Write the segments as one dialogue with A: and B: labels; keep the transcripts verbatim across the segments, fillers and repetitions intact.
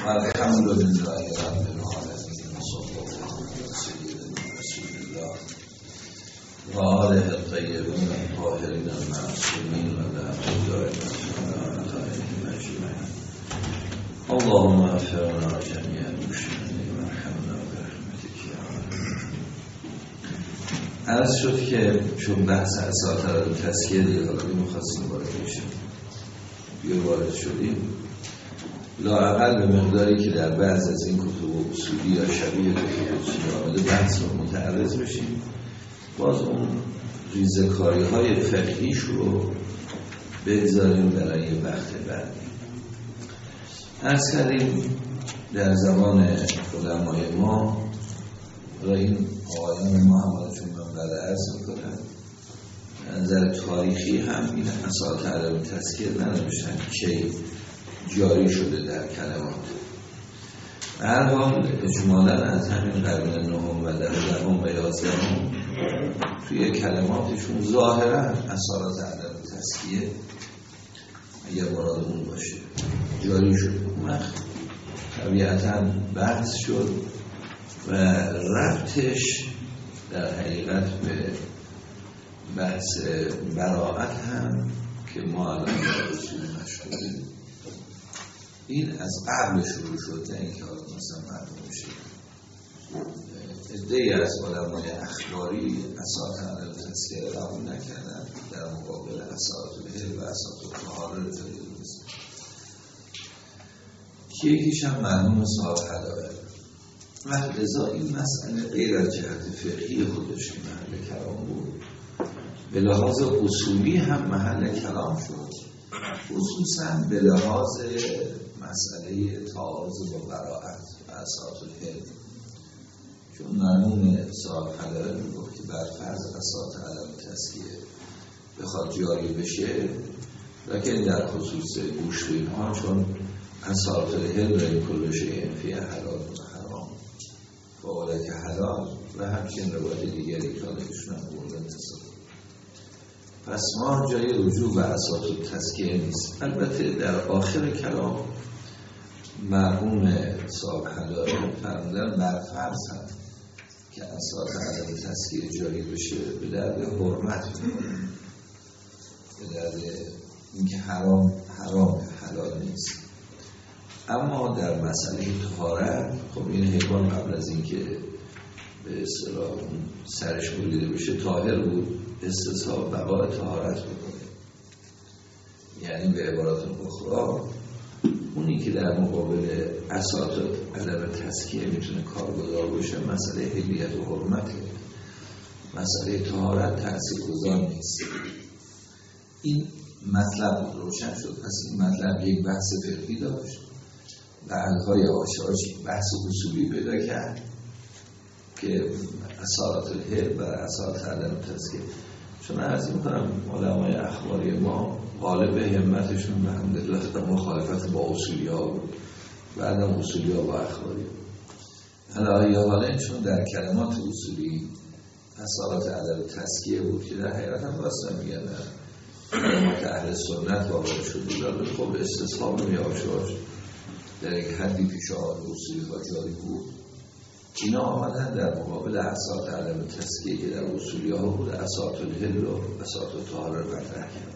A: الحمد لله رب العالمين صلی الله علی سیدنا رسول الله و آله الطیبین الطاهرین المعصومین و لعنة دائمة اجمعین. اللهم اغفرنا جميع المشرکین وارحمنا برحمتک یا ارحم. عرض شد که چون بحث اساطیر تزکیه دیگه حالا می‌خواستیم وارد بشیم، دیگه وارد شدیم، لااقل به مقداری که در بعض از این کتب اصولی یا شبیه کتب اصولی آمده بحث رو متعرض بشیم، باز اون ریزکاری های فقهیش رو بگذاریم برای وقت بعد. عرض کردیم در زمان علمای ما و این آقایان ما هم چون من بعد عرض میکنم نظر تاریخی هم این اساطیر تزکیه ننوشتن که جاری شده در کلمات. به هر حال اجمالاً از همین قرن نهم و دهم و یازدهم توی کلماتشون ظاهراً اثرات عدم تزکیه اگر مرادمون باشه جاری شد. اون وقت طبیعتاً بحث شد و ربطش در حقیقت به بحث براءت هم که ما الان در اصول مشهوریم این از قبل شروع شد، نه اینکه حالا مثلا مردم بشه. عده‌ای از علمای اخباری اساطیر عدم تزکیه را قبول نکردن در مقابل اساطیر الهل و اساطیر طهاره رو تغییر می‌دن. که یکیش هم مرحوم صاحب هدایت و لذا این مسئله غیر از جهت فقهی خودش که محل کلام بود، به لحاظ اصولی هم محل کلام شد، خصوصا به لحاظ مسئله تعارض با براءت و اساطیر الهل. چون مرحوم صاحب هدایت میگفت که بر فرض اساطیر عدم تزکیه بخواد جاری بشه، لکن در خصوص گوشت و اینها چون اساطیر الهل را کل شیء فیه حلال و حرام و اولک حلال و همچنین روایت دیگری که حالشون هم بردن تصادف، پس ما جای رجوع به اساطیر تزکیه نیست. البته در آخر کلام مرحوم صاحب هدایت فرمودن بر فرض هست که اساطیر عدم تزکیه جاری بشه به درد حرمت می‌خوره، به درد اینکه حرام حرام حلال نیست. اما در مسئله طهارت خب این حیوان قبل از اینکه به اصطلاح سرش بریده بشه طاهر بود، استصحاب بقای طهارت بکنه. یعنی به عبارات اخرى اونی که در مقابل اساطیر عدم تزکیه میتونه کارگزار باشه مسئله حلیت و حرمته، مسئله طهارت تاثیرگذار نیست. این مطلب روشن شد. پس این مطلب یک بحث فقهی داشت و علهای آشاش بحث اصولی پیدا کرد که اساطیر الهل بر اساطیر عدم تزکیه. چون عرض میکنم علمای اخباری ما غالب همتشون به الحمدلله مخالفت با اصولی ها بود، بعدم اصولی ها با اخباری حالا یا حالا چون در کلمات اصولی اساطیر عدم تزکیه بود که در حقیقت هم راست میگن کلمات اهل سنت واقع شده داره. خب استصحاب میاشاش در یک حدی پیش آن اصولی ها جاری بود، اینا آمدن در مقابل اساطیر عدم تزکیه که در اصولی ها بود اساطیر الهل و اساطیر طهاره رو مطرح کرد.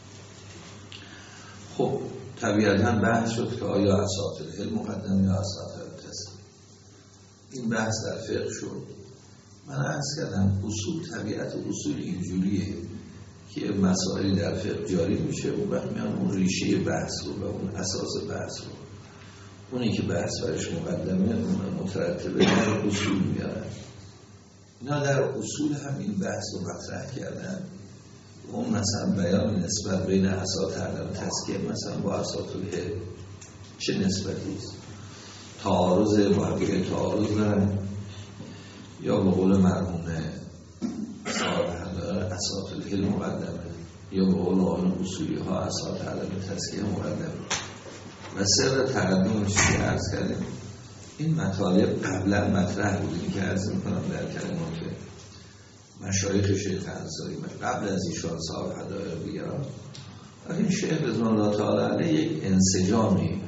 A: خب طبیعتاً بحث شد که آیا اساطیر الهل مقدم یا اساطیر تزکیه. این بحث در فقه شد. من عرض کردم اصول طبیعت اصول اینجوریه که مسائلی در فقه جاری میشه و وقت میان اون ریشه بحث رو و اون اساس بحث رو، اونی که بحث برش مقدمه اون مترتبه در اصول میارن. اینا در اصول هم این بحث رو مطرح کردن. اون مثلا بیان نسبت بین اساطیر عدم تزکیه مثلا با اساطیر الهل چه نسبتی است؟ تعارض واقعی تعارض دارن یا به قول مرحوم صاحب هدایت اساطیر الهل مقدمه یا به قول آن اصولی ها اساطیر عدم تزکیه مقدمه. و سر تقدمش که عرض کردیم این مطالب قبلا مطرح بود. این که عرض میکنم در کلمات مشایخ شیخ انصاری قبل از ایشان صاحب هدایت بیارم، این شیخ رضوان الله تعالی علیه یک انسجامی به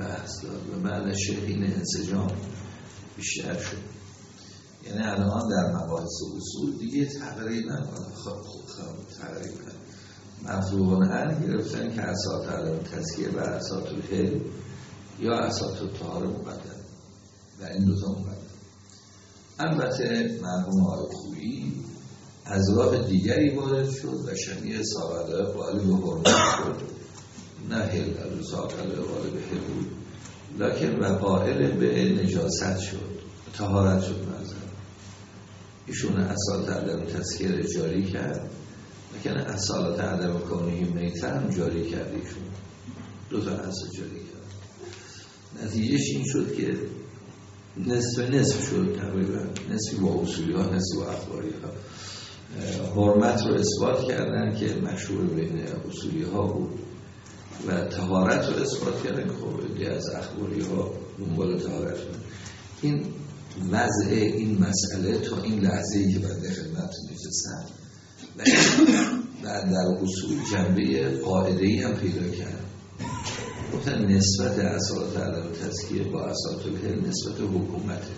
A: بحث داد و بعد شیخین انسجام بیشتر شد. یعنی الان در مباحث اصول دیگه تقریبا خب خب تقریبا مفروغان گرفتن که اساس علم تزکیه و اساس الحل یا اساس الطهاره مقدم و این دوتا مقدم. البته مرحوم آقای خویی از راه دیگری وارد شد و شمیع سابقه قائل به حرمت شد، نه حل از سابقه قائل به حل بود، لکن و قائل به نجاست شد، طهارت شد. نظر ایشون اصالت عدم تزکیه جاری کرد، لکن اصالت عدم کونهی میتر هم جاری کرد. ایشون دو تا اصل جاری کرد. نتیجهش این شد که نصف نصف شد، تقریبا نصفی با اصولی ها نصفی با اخباری ها. حرمت رو اثبات کردن که مشهور بین اصولی ها بود و طهارت رو اثبات کردن که خب دی از اخباری ها دنبال طهارت بود. این وضع این مسئله تا این لحظه‌ای که بنده خدمتتون نشستم و در اصول جنبه قاعده‌ای هم پیدا کرد. گفتن نسبت اصالت عدم تزکیه با اصالت الحل نسبت حکومته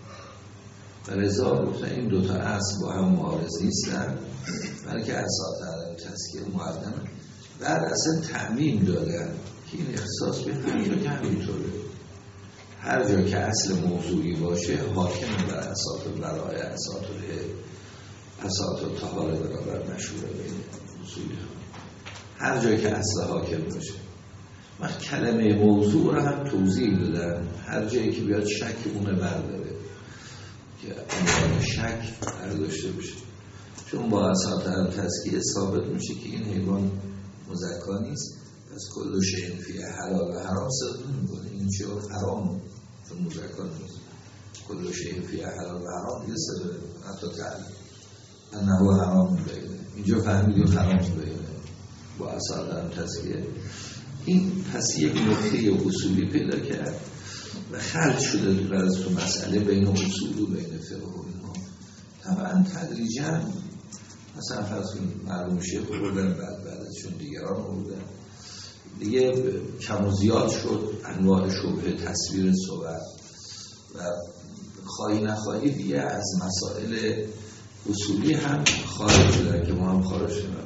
A: و رضا گفتن این دوتا اصل با هم معارض نیستن، بلکه اصالت عدم تزکیه مقدمه. بعد اصلا تعمیم دادن که این اختصاص به هر جا که همینطوره، هر جا که اصل موضوعی باشه حاکم بر اصالت برای اصالت الحل اصالت الطهاره برابر مشهوره بین اصولی ها. هر جا که اصل حاکم باشه. من کلمه موضوع رو هم توضیح دادم، هر جایی که بیاد شک اونه برداره که اون شک برداشته بشه، چون با اصالت عدم تزکیه ثابت میشه که این حیوان مزکا نیست، پس کل شیء فی حلال و حرام صدق نمیکنه. این چه حرام چون مزکا نیست، کل شیء فی حلال و حرام دیگه صدق نمیکنه. حتی تعلیم انه حرام بگیره اینجا فهمیدیم حرام بگیره با اصالت عدم تزکیه. این پس یک نکته اصولی پیدا کرد و خلط شده از تو مسئله بین اصول و بین فقه و اینها. طبعا تدریجاً مثلا فرض کنید معلوم شیخ بردن، بعد بعد ازشون دیگران بردن دیگه، کم و زیاد شد انواع شبه تصویر صحبت و خواهی نخواهی دیگه از مسائل اصولی هم خارج شدن که ما هم خارج شدن.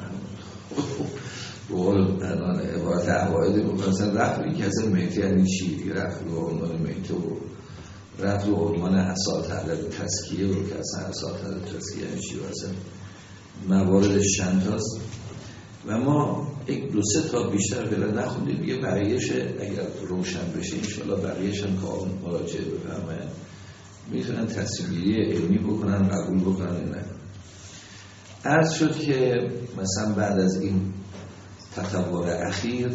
A: به قول الان عبارت عقاید مثلا رفعی که اصلا میته یعنی چی؟ رفع به عنوان میته و رفع به عنوان اصالت عدم تزکیه و که اصلا اصالت عدم تزکیه یعنی چی؟ و اصلا مواردش چند هاست و ما یک دو سه تا بیشتر بلا نخوندیم دیگه. بقیهش اگر روشن بشه انشاءالله بقیهش هم که مراجعه بفرماین میتونن تصمیم گیری علمی بکنن، قبول بکنن. نه عرض شد که مثلا بعد از این تطور اخیر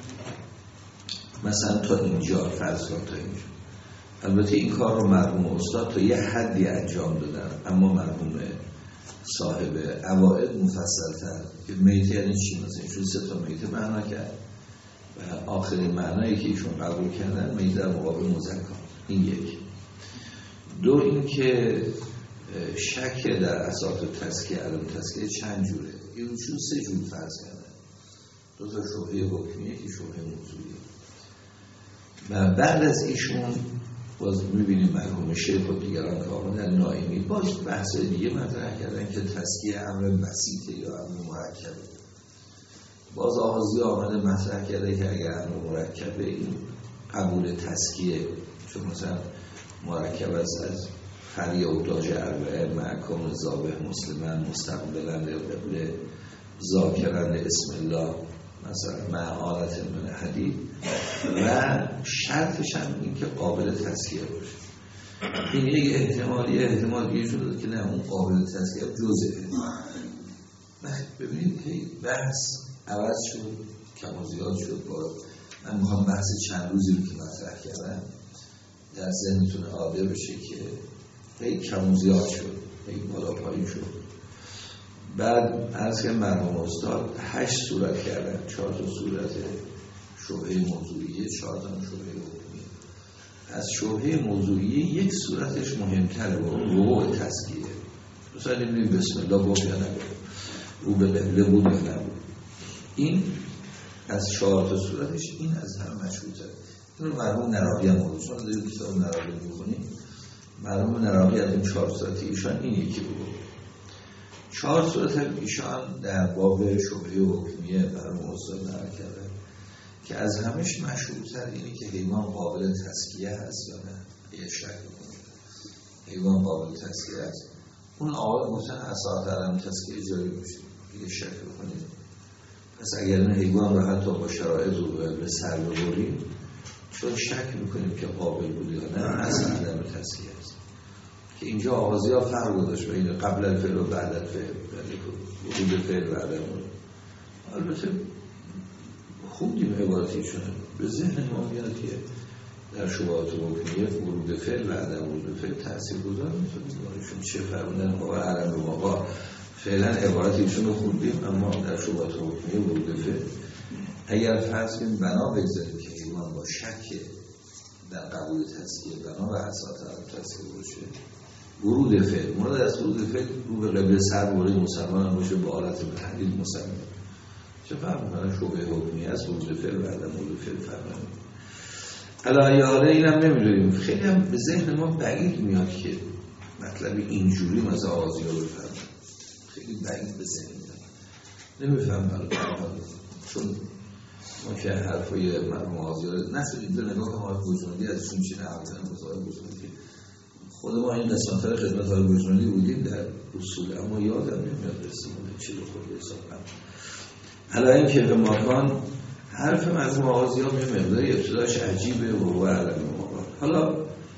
A: مثلا تا اینجا فرض کن تا اینجا، البته این کار رو مرحوم استاد تا یه حدی انجام دادن، اما مرحوم صاحب عوائد مفصل‌تر که میته یعنی چی، مثلا ایشون سه تا میته معنا کرد و آخرین معنایی که ایشون قبول کردن میته در مقابل مزکا. این یک. دو این که شک در اساس تزکیه عدم تزکیه چند جوره، ایشون سه جور فرض کردن، دو تا شبهه حکمیه که شبهه موضوعیه. و بعد از ایشون باز میبینیم مرحوم شیخ و دیگران که آمدن نائمی باز بحث دیگه مطرح کردن که تزکیه امر بسیطه یا امر مرکبه. باز آغازی آمده مطرح کرده که اگر امر مرکبه این قبول تزکیه، چون مثلا مرکب است از فری اوتاج اربعه محکم زابه مسلمان مستقبلن قبله ذاکرن اسم الله مثلا معالت من حدید و شرطش هم این که قابل تزکیه باشه. این یک احتمالی احتمال دیگه شده که نه اون قابل تزکیه جزءه. ببینید که بحث عوض شد، کم و زیاد شد. با من میخوام بحث چند روزی رو که مطرح کردم در ذهنتون آده بشه که هی کم و زیاد شد، هی بالا پایین شد. بعد عرض که مرحوم استاد هشت صورت کردن، چهار تا صورت شبهه موضوعیه، چهار تا شبهه حکمیه. از شبهه موضوعیه یک صورتش مهمتره با وقوع تزکیه. مثلا نمیدونیم بسم الله گفت یا نگفت، او به قبله بود یا نبود. این از چهار تا صورتش این از همه مشهورتره. این مرحوم نراقی هم بود، چون داریم کتاب نراقی می‌خونیم. مرحوم نراقی از این چهار صورت ایشان این یکی بود. چهار صورت ایشان در باب شبهه و حکمیه مرحوم استاد نقل کرده که از همش مشهورتر اینه که حیوان قابل تزکیه هست یا نه. یه شک می‌کنه حیوان قابل تزکیه هست. اون آقای گفتن اساس علم تزکیه جاری میشه. یه شک بکنید. پس اگر این حیوان رو حتی با شرایط رو به سر ببریم چون شک میکنیم که قابل بود یا نه اصلا عدم تزکیه است. که اینجا آغازی ها فرق گذاشت بین قبل الفعل و بعد الفعل، ورود فعل و عدم ورود. البته خوندیم عبارتیشون به ذهن ما میاد که در شبهات حکمیه ورود فعل و عدم ورود فعل تاثیرگذار میتونه باشون. چه فرمودن ما علم و ما فعلا عبارتیشون رو خوندیم، اما در شبهات حکمیه ورود فعل اگر فرض کنیم بنا بگذاریم که حیوان با شک در قبول تزکیه بنا و اساس علم تزکیه باشه، ورود فعل مورد از ورود فعل رو به قبل سر برای مسلمان باشه با حالت تحلیل مسلمان. چه فرق می‌کنه شبهه حکمیه از ورود فعل و عدم ورود فعل فرق نمی‌کنه. علایه اینم نمی‌دونیم، خیلی هم به ذهن ما بعید میاد که مطلب اینجوری مثلا آغازی رو بفهمیم، خیلی بعید به ذهن میاد نمی‌فهمم. چون ما که حرفای مرحوم آغازی رو نشدید به نگاه ما بزرگی ازشون چی نهارتن بزرگ بزرگی خود ما این قسمت های خدمت های بزرگی بودیم در اصول، اما یادم نمیاد رسیمونه چی رو خود حساب کنم. حالا این که به ماکان حرف مرحوم آغازی ها یه مقداری ابتداش عجیبه و هو علم ماکان. حالا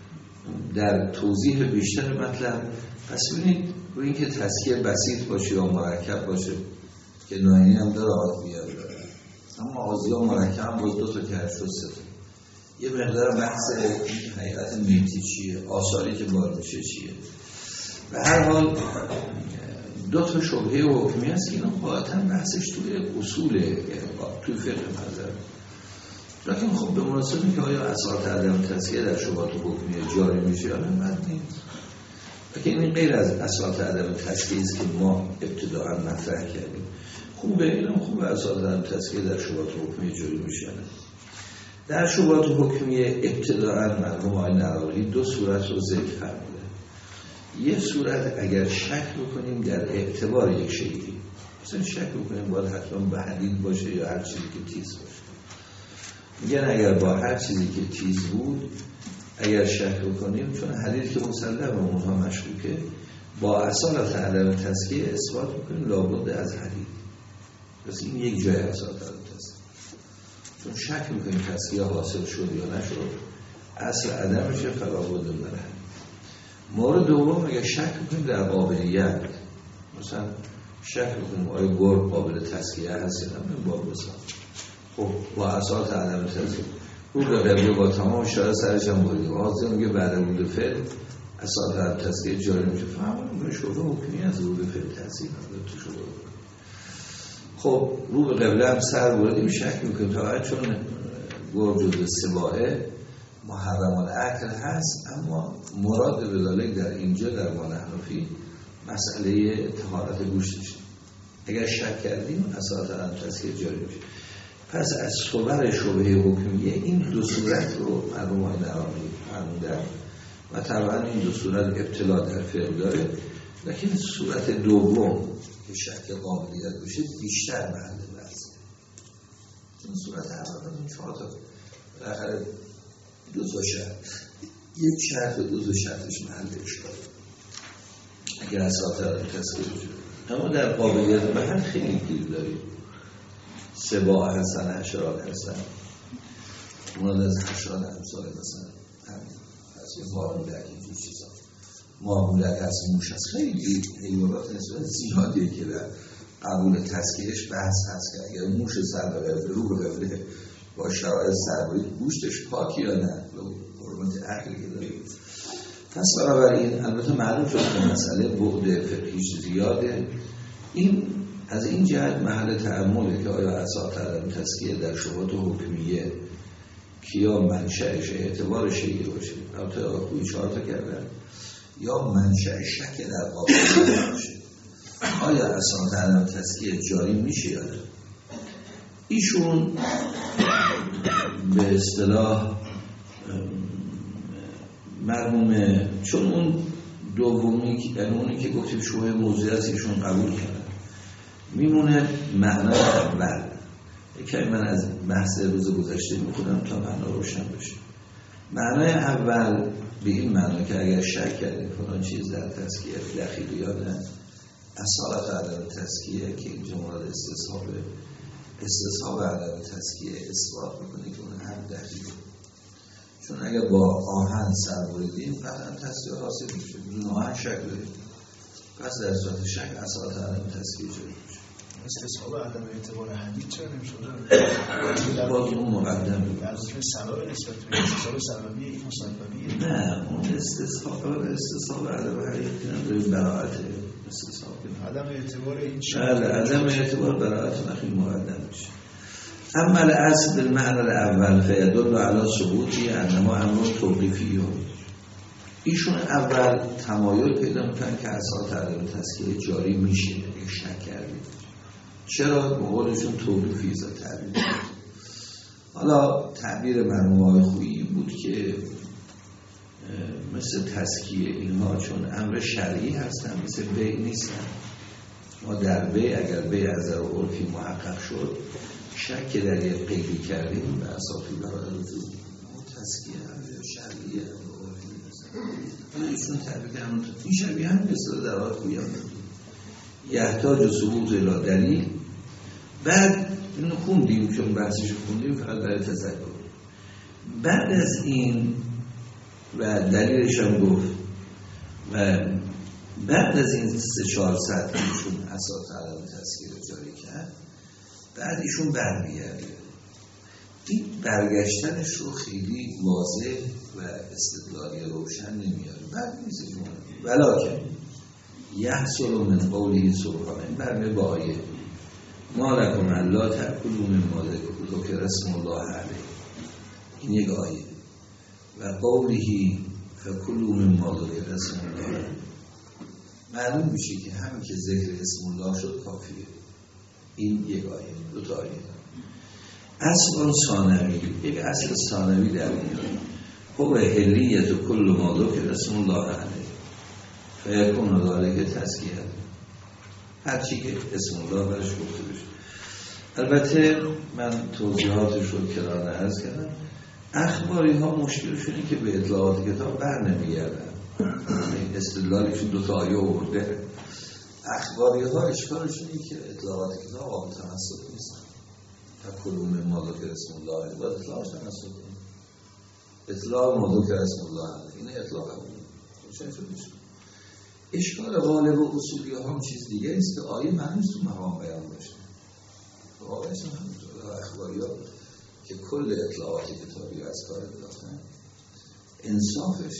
A: در توضیح بیشتر مطلب پس ببینید روی این که تزکیه بسیط باشه یا مرکب باشه که ناینی هم داره آغاز بیاد، اما آغازی ها مرکب هم باز دو تا که هر شد سه تا. یه مقدار بحث حقیقت میتی چیه، آثاری که بار میشه چیه. به هر حال دو تا شبهه و حکمی هست که اینا قاطعا بحثش توی اصوله، توی فقه نظر. لیکن خب به مناسبه که آیا اساس عدم تزکیه در شبهات و حکمیه جاری میشه یا نه بد نیست. لیکن این غیر از اساس عدم تزکیه است که ما ابتداعا مطرح کردیم. خوبه اینم خوبه اساس عدم تزکیه در شبهات و حکمیه جاری میشه. در شبهات حکمیه ابتداعاً مرحوم آقای نراقی دو صورت رو ذکر فرموده. یک صورت اگر شک بکنیم در اعتبار یک شیئی، مثلا شک بکنیم باید حتما به حدید باشه یا هر چیزی که تیز باشه. میگن اگر با هر چیزی که تیز بود اگر شک بکنیم، چون حدید که مسلم و اونها مشکوکه، با اصالت عدم تزکیه اثبات بکنیم لابد از حدید. پس این یک جای اصالت عدم تزکیه، چون شک میکنیم تزکیه حاصل شد یا نشد، اصل عدمشه فلابد منه. مورد دوم اگه شک میکنیم در قابلیت، مثلا شک میکنیم آیا گرگ قابل تزکیه هست یا نه، باب بسان خب با اساس عدم تزکیه رو به قبله با تمام شاید سرش هم بودیم آزده میگه بعد ورود فعل اساس عدم تزکیه جاری میشه. فهمون شده حکمی از ورود فعل تزکیه نداره تو شده. خب رو به قبله هم سر بردیم شک میکنیم تا چون گرگ جزء سباعه محرم العقل هست، اما مراد به ذالک در اینجا در ما حنفی مسئله طهارت گوشتش. اگر شک کردیم اساس عدم تزکیه جاری میشه. پس از صور شبهه حکمیه این دو صورت رو مرحوم آقای نراقی فرمودن و طبعا این دو صورت ابتلا در فعل داره، لیکن صورت دوم که شک قابلیت باشه بیشتر محل بحثه. چون صورت اول این چهار تا بالاخره دو تا شرط، یک شرط و دو تا شرطش محل اشکال اگر اساس عدم تزکیه باشه. اما در قابلیت بحث خیلی گیر داریم. سباع هستن، حشرات هستن، مراد از حشرات همسال مثلا همین هست، یه مارمولک اینجور چیزا، مارمولک هست، موش هست، خیلی حیوانات نسبت زیادیه که در قبول تزکیهش بحث هست که اگر موش سر به رو به قبله با شرایط سربایی گوشتش پاک یا نه، حرمت عقلی که داره. پس بنابراین البته معلوم شد که مسئله بعد فقهیش زیاده. این از این جهت محل تأمله که آیا اساس عدم تزکیه در شبهات حکمیه کیا منشأش اعتبار شیعی باشه، البته خوی چهار تا کردن، یا منشأ شک در قابلیت باشه، آیا اساس عدم تزکیه جاری میشه یا نه. ایشون به اصطلاح مرحوم چون اون دومی که یعنی اونی که گفتیم شبهه موضوعیت ایشون قبول کردن میمونه معنای اول. یکی من از بحث روز گذشته میکنم تا معنا روشن بشه. معنای اول به این معنا که اگر شک کردیم فلان چیز در تزکیه دخیل یادن اصالت عدم تزکیه که اینجا مورد استصحاب استصحاب عدم تزکیه اثبات میکنه که اون هم دخیل، چون اگر با آهن سر بریدیم قطعا تزکیه حاصل میشه، بدون آهن شک داریم، پس در صورت شک اصالت عدم تزکیه جایی میشه.
B: استصحاب عدم اعتبار حدید چرا نمیشه؟
A: باز اون مقدم
B: در ذکر سبب نسبت به استصحاب سببی این مسببیه.
A: نه اون استصحاب استصحاب عدم حدید که نداریم براعت استصحاب
B: عدم اعتبار این شک.
A: بله عدم اعتبار براعت نخیل مقدم میشه. اما الاصل بالمعنى الاول فیدل علی ثبوتی انما امر توقیفی. ایشون اول تمایل پیدا میکنن که اساس عدم تزکیه جاری میشه اگه شک کردیم. چرا؟ به قولشون توقیفی ازا تعبیر بود. حالا تعبیر مرحوم خویی بود که مثل تزکیه اینها چون امر شرعی هستن مثل بیع نیستن. ما در بیع اگر بیع از نظر عرفی محقق شد شک که در یک قیدی کردیم به اساسی برای رجوع تزکیه امر شرعیه امر عرفی نیستن. حالا ایشون تعبیر که همون این شرعی هم مثل در آیه خویی هم یحتاج و ثبوت الی دلیل. بعد اینو خوندیم چون بحثش خوندیم فقط برای تذکر. بعد از این و دلیلش هم گفت و بعد از این سه چهار ساعت ایشون اساس عدم تزکیه رو جاری کرد، بعد ایشون برمیگرده. این برگشتنش رو خیلی واضح و استدلالی روشن نمیاره. بعد نیست جمعه ولیکن یحصل من قوله سبحانه برمی با آیه ما لکم الا تأکلوا مما ذکر اسم الله علیه، این یک آیه، و قوله فکلوا مما ذکر اسم الله علیه معلوم میشه که همین که ذکر اسم الله شد کافیه. این یک آیه، دو تا آیه. اصل ثانوی، یک اصل ثانوی در میاد هو حلیت و کل ما ذکر اسم الله علیه فیکون ذالک تزکیه، هر چی که اسم الله برش گفته بشه. البته من توضیحاتش رو کرانه عرض کردم. اخباری ها مشکلشون اینه که به اطلاعات کتاب بر نمیگردن. استدلالشون دو تا آیه آورده. اخباری ها اشکالشون اینه که اطلاعات کتاب قابل تمسک نیستن. تکلوا مما ذکر اسم الله باید اطلاعش تمسک کنه. اطلاع ما ذکر اسم الله این اطلاع قبول روشن شد. اشکال غالب و اصولی هم چیز دیگه است که آیه معنیش تو مقام بیان باشه. واقعش هم همینطور. اخباری ها که کل اطلاعات کتابی از کار انداختن انصافش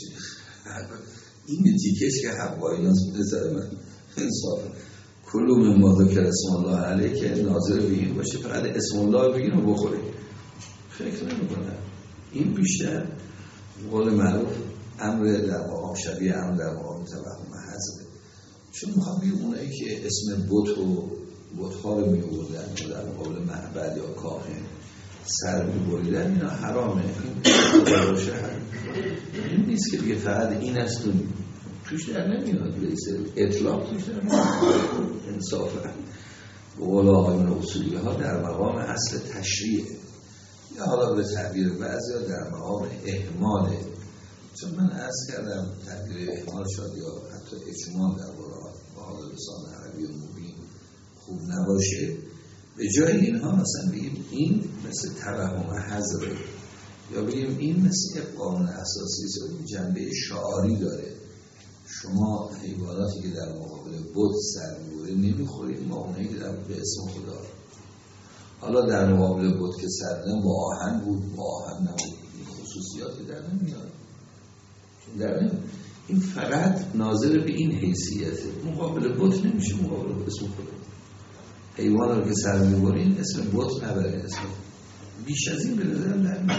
A: این تیکش که حقایی ناس بذاره من انصاف کلو مما ذکر اسم الله علیه که ناظر به این باشه فقط اسم الله بگین و بخورید فکر نمی کنم. این بیشتر قول معروف امر در مقام شبیه امر در مقام توهم حذفه. چون میخوام بگم اونایی که اسم بت و بت‌ها رو می‌آوردن در مقابل معبد یا کاهن سر می‌بریدن، اینا حرامه. این باشه این نیست که دیگه فقط این است و توش در نمیاد، لیسه اطلاق توش در نمیاد. انصافا به قول آقایون اصولی ها در مقام اصل تشریعه یا حالا به تعبیر بعضی ها در مقام احماله. چون من عرض کردم تعبیر احمال شد یا حتی اجمال در حال لسان عربی و مبین خوب نباشه، به جای اینها مثلا بگیم این مثل توهم حذره یا بگیم این مثل یک قانون اساسی است جنبه شعاری داره. شما حیواناتی که در مقابل بت سر می‌بره نمیخورید، ما اونایی که در به اسم خدا. حالا در مقابل بت که سر می‌برن با آهن بود با آهن نبود، این خصوصیاتی در نمیاد. چون در نمیاد این فقط ناظر به این حیثیته. مقابل بت نمیشه مقابل اسم خدا. حیوان رو که سر می‌برین اسم بت نبرین، اسم بیش از این به نظر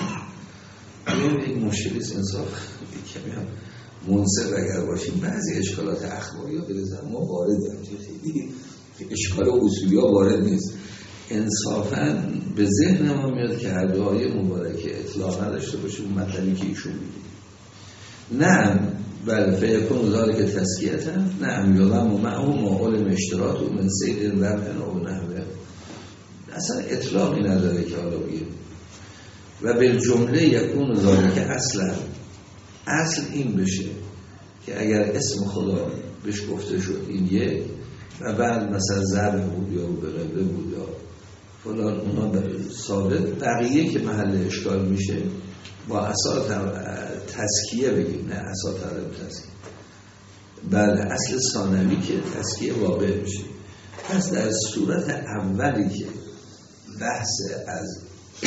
A: نمیاد. این مشکلی است. انصاف کمی هم منصف اگر باشیم بعضی اشکالات اخباری ها به نظر ما وارد هم که خیلی اشکال اصولی ها وارد نیست. انصافاً به ذهن ما میاد که هر دعای مبارکه اطلاق نداشته باشه اون مطلبی که ایشون میگه. نه بل فیکون ذالک تزکیة، نه یلم و معه معول اشتراط و من سید رفع و نحوه، اصلا اطلاقی نداره که حالا بگیم. و به جمله یکون ذالک اصلا، اصل این بشه که اگر اسم خدا بهش گفته شد این یک و بعد مثلا ذبح بود یا به قبله بود یا فلان اونا ثابت، بقیه که محل اشکال میشه با اساس تزکیه بگیم، نه اساس تزکیه، بله اصل ثانوی که تزکیه واقع میشه. پس در صورت اولی که بحث از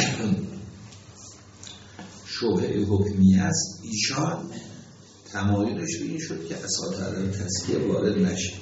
A: شبهه حکمی است، ایشان تمایلش به این شد که اساس تزکیه وارد نشه.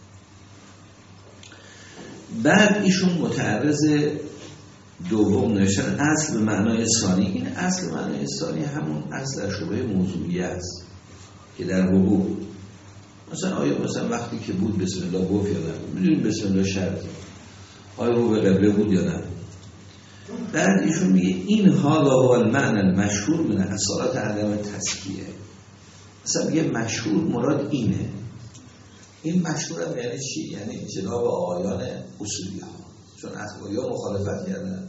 A: بعد ایشون متعرض دوم نوشتن اصل به معنای ثانی. این اصل به معنای ثانی همون اصل در شبهه موضوعیه است که در وقوع، مثلا آیا مثلا وقتی که بود بسم الله گفت یا نه، میدونیم بسم الله شرطی، آیا رو به قبله بود یا نه. بعد ایشون میگه این حالا هو المعنی المشهور من اصالات عدم تزکیه. مثلا میگه مشهور مراد اینه. این مشهور هم یعنی چی؟ یعنی جناب آقایان اصولی ها، چون اخباری ها مخالفت کردن.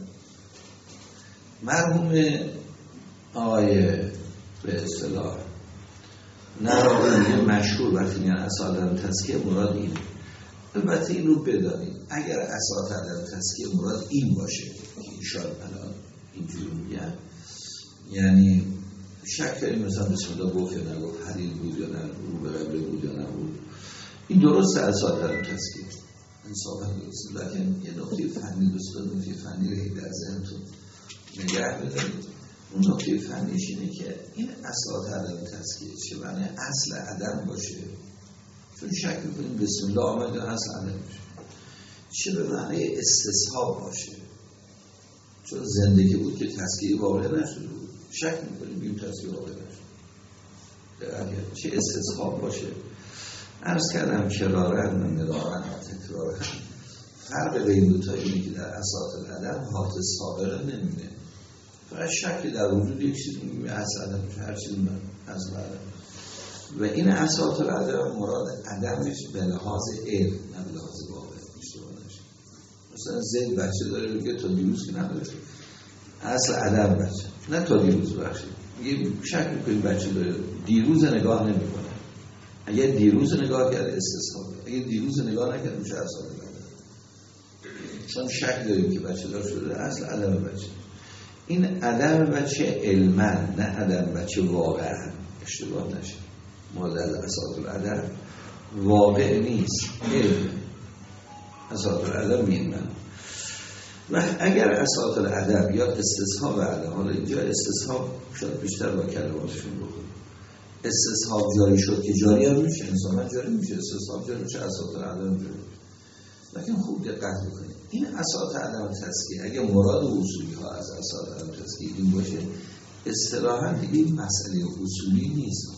A: مرحوم آقای به اصطلاح نراقی مشهور وقتی میگن اساس عدم تزکیه مراد اینه. البته این رو بدانید اگر اساس عدم تزکیه مراد این باشه که ایشان الان اینجور میگن، یعنی شک داریم مثلا بسم الله گفت یا نگفت، حدیث بود یا نه، رو به قبله بود یا نبود، این درسته اساس عدم تزکیه انصافا درسته. لیکن یه نکته فنی دوست دارم، نکته فنی رو در ذهنتون نگه بدارید. اون نکته فنیش اینه که این اساس عدم تزکیه چه معنی اصل عدم باشه، چون شک میکنیم بسم الله آمد اصل عدم باشه، چه به معنی استصحاب باشه، چون زندگی بود که تزکیه واقع نشده بود، شک میکنیم بیم تزکیه واقع نشده، چه استصحاب باشه. عرض کردم کرارن و مدارن و تکرارن، فرق بین دو تا اینه که در اساس العدم حالت سابقه نمیده، فقط شک در وجود یک چیز میگه اصل عدم هر چیز من از بعد. و این اساس العدم مراد عدمش به لحاظ علم نه به لحاظ واقع اشتباه نشه. مثلا زید بچه داره میگه تا دیروز که نداره، اصل عدم بچه نه تا دیروز بخشه، میگه شک میکنیم بچه داره، دیروز نگاه نمیکنه. اگه دیروز نگاه کرده استصحابه، اگه دیروز نگاه نکرده میشه اساس العدم، چون شک داریم که بچه دار شده اصل عدم بچه. این عدم بچه علما نه عدم بچه واقعا، اشتباه نشه. مورد اساس العدم واقع نیست، علم اساس العدم میمن. و اگر اساس العدم یا استصحاب عدم، حالا اینجا استصحاب شاید بیشتر با کلماتشون بکنیم، استصحاب جاری شد که جاری هم میشه، انسان جاری میشه، استصحاب جاری میشه، اساس العدم جاری میشه. لیکن خوب دقت بکنید این اساس عدم تزکیه اگه مراد اصولی ها از اساس عدم تزکیه این باشه، اصطلاحاً دیگه این مسئله اصولی نیست.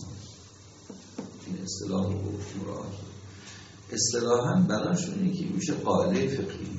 A: این اصطلاح رو مراد اصطلاحاً بناشون اینه که میشه قاعده فقهی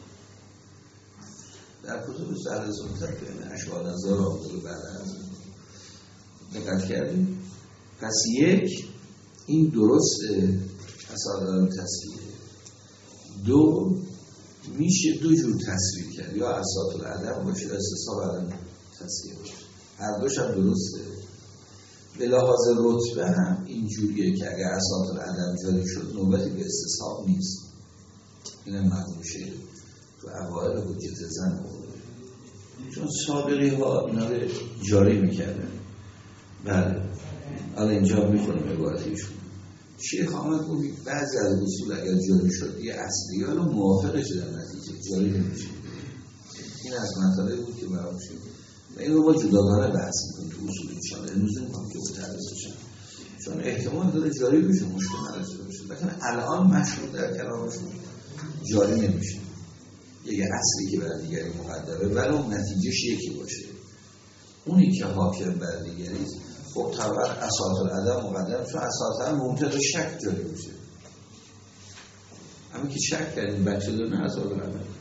A: در کتب سهل سنت بین اشعار نظر و آمدل بعد از دقت کردیم. پس یک این درسته اساس عدم تزکیه، دو میشه دو جور تصویر کرد، یا اساس العدم باشه یا استصحاب عدم تزکیه باشه، هر دوش هم درسته. به لحاظ رتبه هم اینجوریه که اگر اساس العدم جاری شد نوبتی به استصحاب نیست. اینم مفهومشه تو اوائل حجت زن بود، چون سابقی ها اینا رو جاری میکردن. بله الان اینجا میخونم عبارتیشون. شیخ آمد گفت بعضی از اصول اگر جاری شد یه اصلی ها رو موافقه شده در نتیجه جاری نمیشه. این از مطالعه بود که برام شد و این رو با جداگانه بحث میکنیم تو اصول انشاءالله امروز نمیکنم که به تعریض بشن، چون احتمال داره جاری بشه مشکل نداشته باشه، لیکن الان مشهور در کلامشون جاری نمیشه. یه اصلی که بر دیگری مقدره ولی اون نتیجهش یکی باشه، اونی که حاکم بر دیگری خب طبعا اساس العدم مقدم، چون اساس العدم ممتد شک جاری میشه. همین که شک کردیم بچه داره نه اساس العدم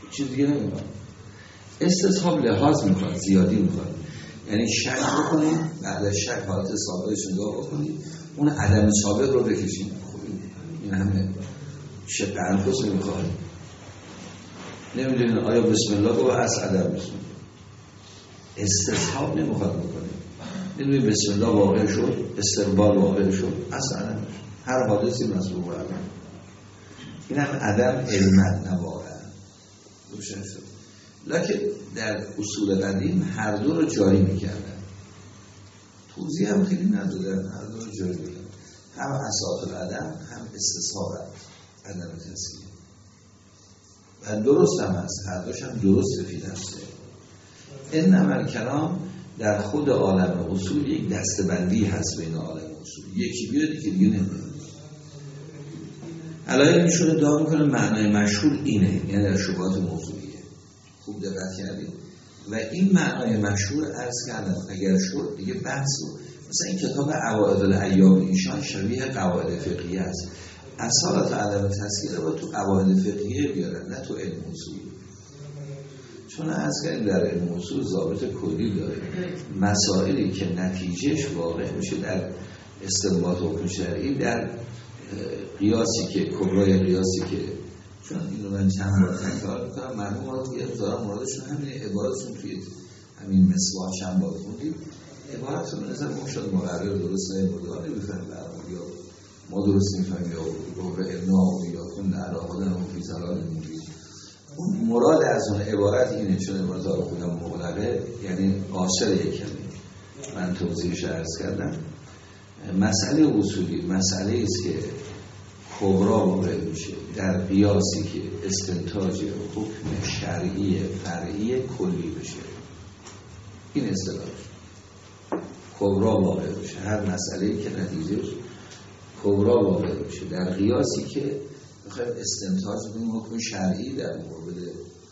A: چیز دیگه نمیخواد. استصحاب لحاظ میخواد، زیادی میخواد، یعنی شک بکنید، بعد از شک حالت سابقش نگاه بکنید، اون عدم سابق رو بکشید. خب این همه شک انفس نمیخواد. نمیدونید آیا بسم الله رو از عدم بسم الله استصحاب نمیخواد بکنید. نمیدونید بسم الله واقع شد، استقبال واقع شد، اصلا نمیشه. هر حادثی مسبوق به عدم. این هم عدم علمت نواقع روشن شد. لکن در اصول قدیم هر دو رو جاری میکردن، توضیح هم خیلی ندادن، هر دو رو جاری میکردن، هم اساس العدم هم استصحاب عدم تسکیه. و درست هم هست، هر دوش هم درست فی نفسه. این عمل کلام در خود عالم اصول یک دستبندی هست بین عالم اصول، یکی بیاد که دیگه نمیاد. علایه میشونه ادعا میکنه معنای مشهور اینه، یعنی در شبهات موضوعیه. خوب دقت کردید. و این معنای مشهور عرض کردم اگر شد دیگه بحث رو مثلا این کتاب عوائد الایام ایشان شبیه قواعد فقهیه است. اصالت عدم تسکیه رو تو قواعد فقهیه بیارن، نه تو علم اصول. چون عرض کردیم در علم اصول ضابط کلی داره، مسائلی که نتیجهش واقع میشه در استنباط حکم شرعی، در قیاسی که کبرای قیاسی که چون اینو من چند بار تکرار میکنم، مرحوم دیگه دارم مرادشون همین عبارتشون توی همین مصباح چند بار خوندیم، عبارتشون به نظر ما شد مقرر درست نمی‌بوده، نمی‌فهم برام یا ما درست نمی‌فهمیم یا به علنا یا کن علاقه هم فی زلال مبین. اون مراد از اون عبارت اینه، چون عبارت رو خودم مغلقه، یعنی قاصر یک کلمه. من توضیحش عرض کردم. مسئله اصولی مسئله است که کبرا واقع میشه در قیاسی که استنتاج حکم شرعی فرعی کلی بشه. این اصطلاحش کبرا واقع میشه، هر مسئله‌ای که نتیجهش کبرا واقع میشه در قیاسی که بخوایم استنتاج کنیم حکم شرعی در مقابل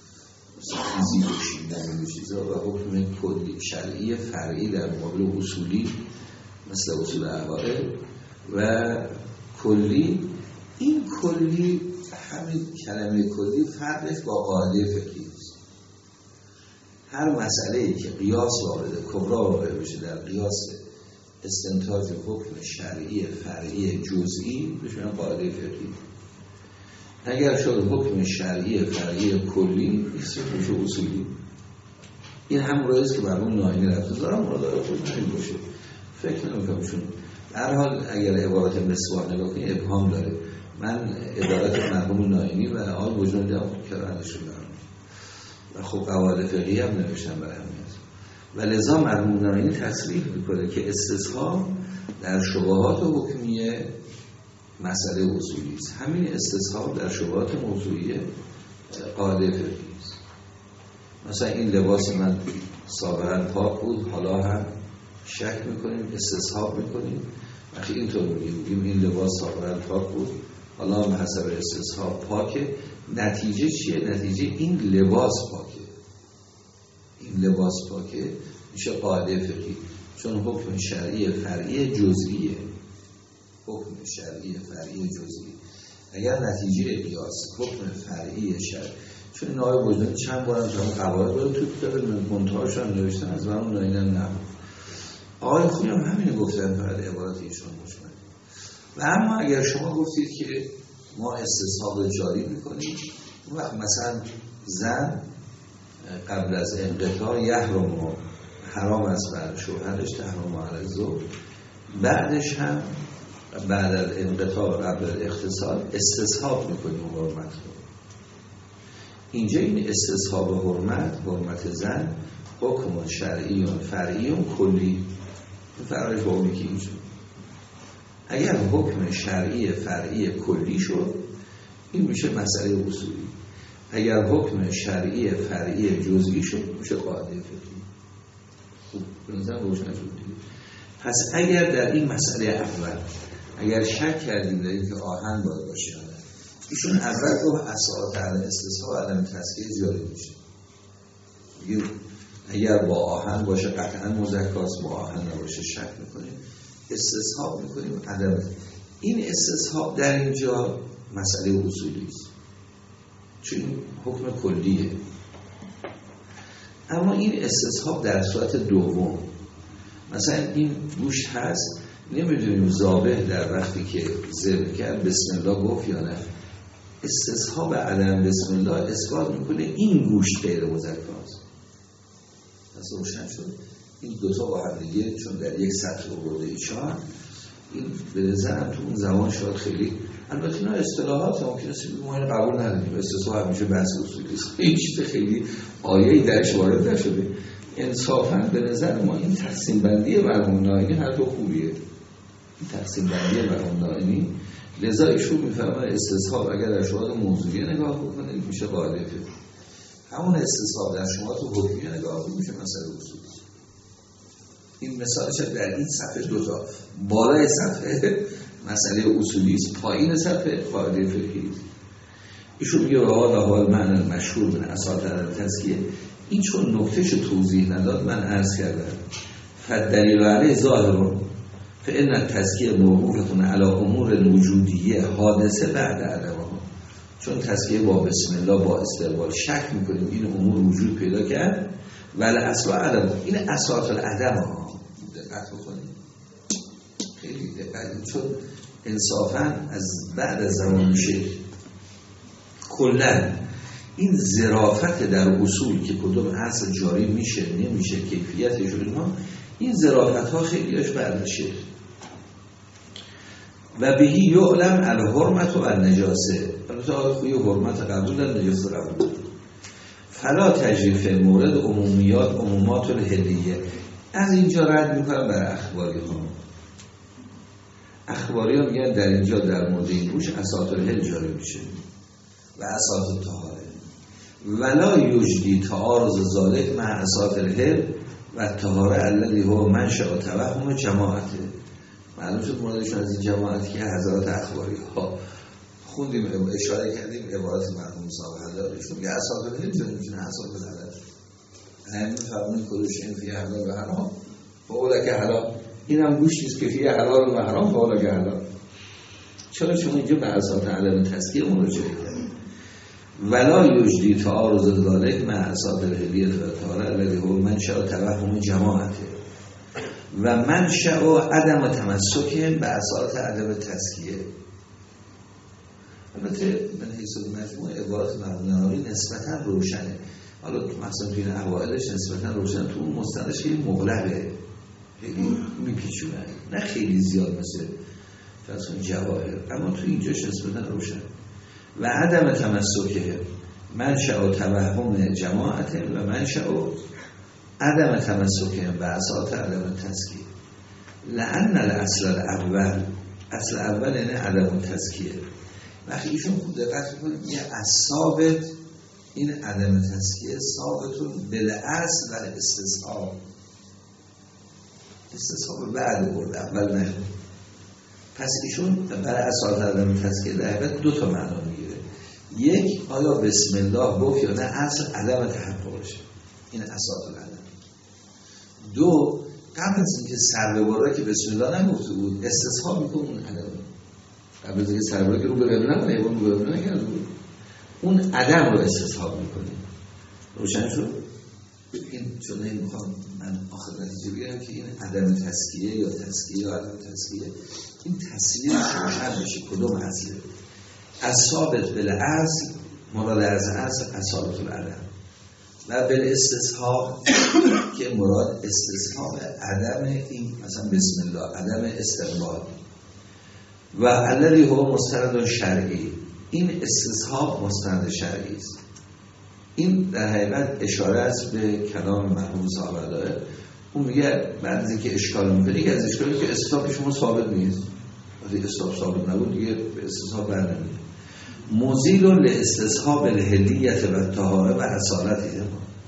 A: فیزیک و شیمی و چیزا و حکم کلی شرعی فرعی در مقابل اصولی مثل اصول عقاید و کلی. این کلی همین کلمه کلی فرقش با قاعده فقهی است. هر مسئله‌ای که قیاس وارد کبرا واقع بشه در قیاس استنتاج حکم شرعی فرعی جزئی بشه قاعده فقهی. اگر شد حکم شرعی فرعی کلی میشه اصولی. این هم رویست که برمون ناینی رفته دارم مرادار خود نمی باشه، فکر نمی‌کنم. چون در حال اگر عبارت مصباح نگاه کنی ابهام داره. من عبارت مرحوم ناینی و آل وجود هم کرانشون دارم و خب قواعد فقهی هم نوشتم برای همیت و لذا مرحوم ناینی تصریح میکنه که استصحاب در شبهات حکمیه مسئله اصولی است. همین استصحاب در شبهات موضوعیه قاعده فقهی است. مثلا این لباس من سابقا پاک بود، حالا هم شک میکنیم، استصحاب میکنیم. وقتی اینطور میگیم میگیم این لباس سابقا پاک بود، حالا هم حسب استصحاب پاکه. نتیجه چیه؟ نتیجه این لباس پاکه. این لباس پاکه میشه قاعده فقهی، چون حکم شرعی فرعی جزئیه. حکم شرعی فرعی جزئی اگر نتیجه قیاس حکم فرعی شرعی، چون این آقای وجدان چند بارم جمع قواعد رو تو کتاب منتهاش هم نوشتن، از من ناینم نه آقای خوبی هم همینه گفتن فقط عبارت ایشون مشمل. و اما اگر شما گفتید که ما استصحاب رو جاری میکنیم، اون وقت مثلا زن قبل از انقطاع یحرم حرام است بر شوهرش، تحرم علی زوج، بعدش هم بعد از انقطاع قبل از اغتسال استصحاب میکنیم حرمت رو. اینجا این استصحاب حرمت، حرمت زن حکم شرعی و فرعی و کلی، این فرقش با اونی که این شد. اگر حکم شرعی فرعی کلی شد این میشه مسئله اصولی. اگر حکم شرعی فرعی جزئی شد میشه قاعده فقهی. خوب بنظر روشن شد دیگه. پس اگر در این مسئله اول اگر شک کردیم در این که آهن باید باشه، ایشون اول گفت اساس عدم استصحاب عدم تسکیه زیاده میشه. میگه اگر با آهن باشه قطعا مزکاست، با آهن نباشه شک میکنیم، استصحاب میکنیم عدم. این استصحاب در اینجا مسئله اصولی است، چون حکم کلیه. اما این استصحاب در صورت دوم، مثلا این گوشت هست، نمیدونیم ذابح در وقتی که ذبح کرد بسم الله گفت یا نه. استصحاب عدم بسم الله اثبات میکنه این گوشت غیر مزکاست. پس روشن شد این دوتا با هم دیگه چون در یک سطح آورده ایشان، این به نظرم تو اون زمان شاید خیلی، البته اینا اصطلاحات ممکنه ما این قبول نداریم، استصحاب همیشه بحث اصولی است، این چیز خیلی آیه‌ای درش وارد نشده. انصافاً به نظر ما این تقسیم بندی مرحوم نائینی حتی خوبیه، این تقسیم بندی مرحوم نائینی. لذا ایشون میفرماید استصحاب اگر در شواهد موضوعی نگاه بکنید میشه قاعده فقهی، همون استصحاب در شواهد حکمی نگاه بکنید میشه مسئله اصولی. این مثالش در این صفحه دوتا، بالای صفحه مسئله اصولی است، پایین صفحه قاعده فقهی است. ایشون میگه رواه له المعنى المشهور من اساطیر التزکیه. این چون نکتهش توضیح نداد من عرض کردم فالدلیل علیه ظاهر فإن التزکیه موقوفة علی امور وجودیه حادثه بعد عدمها. چون تزکیه با بسم الله با استقبال شک میکنیم این امور وجود پیدا کرد ولی اصلا عدم، این اساس العدم ها دقت بکنید خیلی دقیق، چون انصافا از بعد از زمان شیخ کلا این ظرافت در اصول که کدوم اصل جاری میشه نمیشه کیفیتش و اینها، این ظرافت ها خیلیش بعد شیخ. و بهی یعلم الحرمت و النجاسه، البته خوی حرمت قبول در نجاسه قبول. فلا تجریف مورد عمومیات عمومات الهلیه. از اینجا رد میکنم بر اخباری ها. اخباری ها میگن در اینجا در مورد این گوش اساط الهل جاری میشه و اساط الطهاره. ولا یجدی تعارض ذالک مع اساط الهل و طهاره الذی هو منشأ و توهم جماعته. معلوم شد مرادشون از این جماعتی که حضرات اخباری ها خوندیم اشاره کردیم عبارت مرحوم صاحب حضرتشون که اساط الهل جاری میشه اساط الهل. همین فرمون کلوشین فی حلال و حرام فاولا که حرام، این هم گوشتی است که فی حلال و حرام فاولا که حرام. چرا شما اینجا به اساط علم تزکیه مراجعه کردید؟ ولا یجدی تعارض ذالک مع اساط الهلیه و طهاره الذی هو منشأ توهم جماعته و منشأ عدم تمسک به اساط عدم تزکیه. البته من حیث مجموع عبارات مرحوم نسبتا روشنه، حالا مثلا توی این اوائلش نسبتا روشن، تو اون مستندش خیلی مغلقه، خیلی میپیچونه، نه خیلی زیاد مثل فرسون جواهر، اما توی اینجاش نسبتا روشن. و عدم تمسکه منشأ و توهم جماعت و منشأ و عدم تمسکه به اساط عدم تزکیه. لأن الاصل الاول، اصل اول یعنی عدم تزکیه. وقتی ایشون خود دقت میکنیم یه اصابت این عدم تزکیه ثابتون بالاصل و استصحاب. استصحاب بعد برده اول نه. پس ایشون برای اساس عدم تزکیه در حقیقت دو تا معنا میگیره. یک، آیا بسم الله گفت یا نه اصل عدم تحقق باشه، این اساس العدم. دو، قبل از اینکه سر ببره که بسم الله نگفته بود استصحاب میکنه اون عدم. قبل از اینکه سر ببره که رو به قبله نکنه، ایوان رو به قبله نکنه، اون عدم رو استصحاب میکنه. روشن شد؟ این چون این میخوام من آخر نتیجه بگیرم که این عدم تزکیه یا تزکیه یا عدم تزکیه این تصویرش روشن بشه کدوم اصله. از ثابت بالاصل مراد از اصل اصالت العدم و بالاستصحاب که مراد استصحاب عدم این مثلا بسم الله، عدم استقبال. و الذی هو مستند شرعی، این استصحاب مستند شرعی است. این در حقیقت اشاره است به کلام مرحوم صاحب العدالت. اون میگه بعد از اینکه اشکال میکنه که از اشکالی که استصحاب شما ثابت نیست، وقتی استصحاب ثابت نبود دیگه به استصحاب برنمیاد. مزیل لاستصحاب الهلیت و طهاره و اصالته.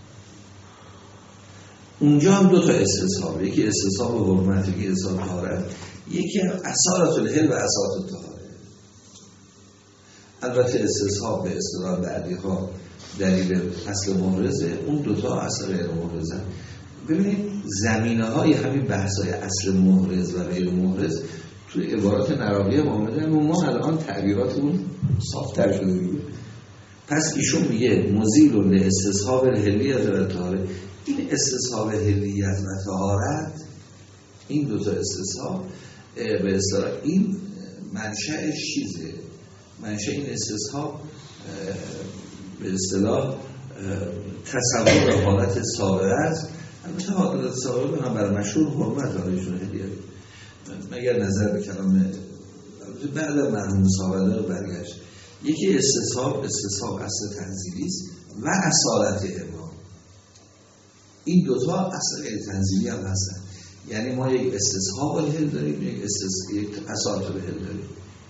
A: اونجا هم دو تا استصحاب، یکی استصحاب حرمت، یکی استصحاب طهاره، یکی اصالت الهل و اصالت الطهاره. البته استصحاب به اصطلاح بعدی ها دلیل اصل محرزه، اون دوتا اصل غیر محرزه. ببینید زمینه های همین بحث های اصل محرز و غیر محرز توی عبارات نراقیه آمده، اما ما الان تعبیراتمون صافتر شده دیگه. پس ایشون میگه مزیل و لاستصحاب الهلیت و طهاره. این استصحاب هلیت و طهارت، این دوتا استصحاب به اصطلاح این منشأش چیزه؟ منشأ این استصحاب به اصطلاح تصور حالت سابقه است. البته حالت سابقه بنا بر مشهور حرمت آنشون هلیت، مگر نظر به کلام بعد مرحوم صاحبه رو برگشت. یکی استصحاب، استصحاب اصل تنزیلی است و اصالت ما، این دوتا اصل غیر تنزیلی هم هستن. یعنی ما یک استصحاب الهل داریم، یک استصحاب، یک اصالت الهل داریم،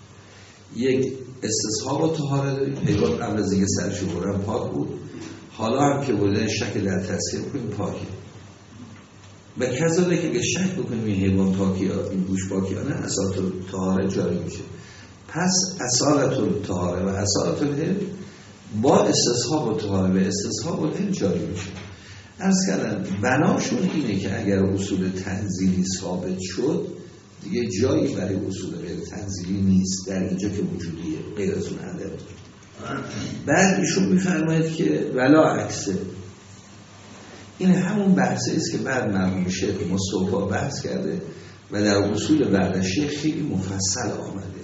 A: یک استصحاب و طهاره داریم. حیوان قبل از اینکه سرشو برن پاک بود، حالا هم که بودن شک در تسخیر بکنیم پاکه. و کذالک که اگه شک بکنیم این حیوان پاکی یا این گوش پاکی یا نه، اصالت الطهاره جاری میشه. پس اصالت الطهاره و اصالت الهل با استصحاب و طهاره و استصحاب الهل جاری میشه. عرض کردم بناشون اینه که اگر اصول تنزیلی ثابت شد دیگه جایی برای اصول غیر تنزیلی نیست، در اینجا که وجودیه، غیر از اون عدم. بعد ایشون میفرماید که ولا عکسه، این همون بحثی است که بعد مرحوم شیخ مصطفی بحث کرده و در اصول برداشتی خیلی مفصل آمده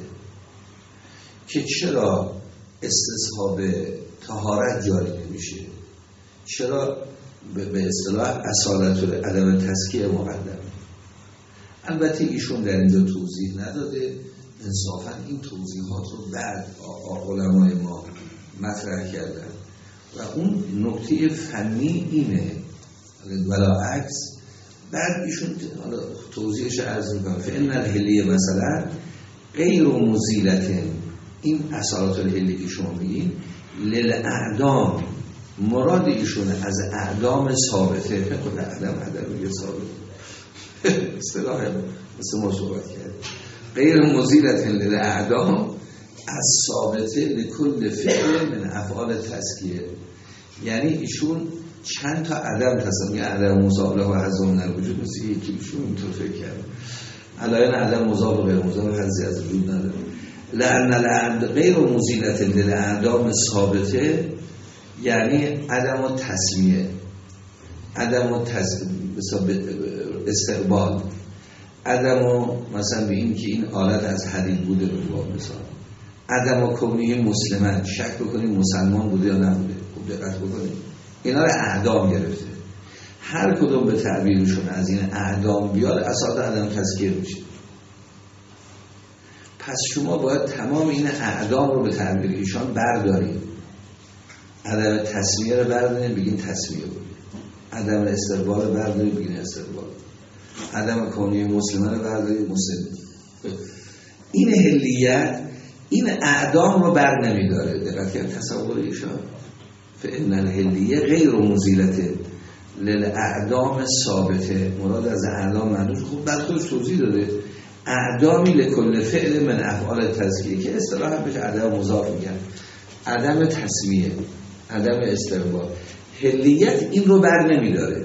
A: که چرا استصحاب طهارت جاری نمیشه، چرا به اصطلاح اصالت عدم تزکیه مقدمه. البته ایشون در اینجا توضیح نداده، انصافا این توضیحات رو بعد علمای ما مطرح کردن و اون نکته فنی اینه ولا عکس. بعد ایشون توضیحش عرض میکنه فإن الهلیه مثلا غیر مزیلت، این اصالت الهلیه که شما میگین للاعدام، مراد ایشون از اعدام ثابته، خود اعدام عدم میگه ثابت اصطلاح مثل ما صحبت کرد. غیر مزیلت للاعدام از ثابته لکل فعل من افعال تزکیه، یعنی ایشون چند تا عدم تصمیم عدم مضاف له و حذف در وجود مثل یکی ایشون اینطور فکر کرد علایان عدم مضاف و غیر مضاف حذفی از وجود نداره. لأن غیر مزیلت للاعدام ثابته یعنی عدم و تسمیه، عدم و استقبال، عدم و مثلا به این که این آلت از حدید بوده به باب مثال، عدم و کونی مسلمان، شک بکنیم مسلمان بوده یا نبوده، خوب دقت بکنیم اینا رو اعدام گرفته. هر کدوم به تعبیرشون از این اعدام بیاد اساس عدم تذکیر میشه. پس شما باید تمام این اعدام رو به تعبیر ایشان بردارید، عدم تسمیه رو بردارید بگین تسمیه بود، عدم استقبال رو بردارید بگین استقبال، عدم کونی مسلمان رو بردارید مسلم. این هلیت این اعدام رو بر نمیداره. دقت کنید تصور ایشان فإن الهلیه غیر مزیلت للاعدام ثابته، مراد از اعدام معنوش خوب بعد خودش توضیح داده اعدامی لکل فعل من افعال تزکیه که اصطلاحا بهش عدم مضاف میگن، عدم تسمیه، عدم استقبال. هلیت این رو بر نمیداره،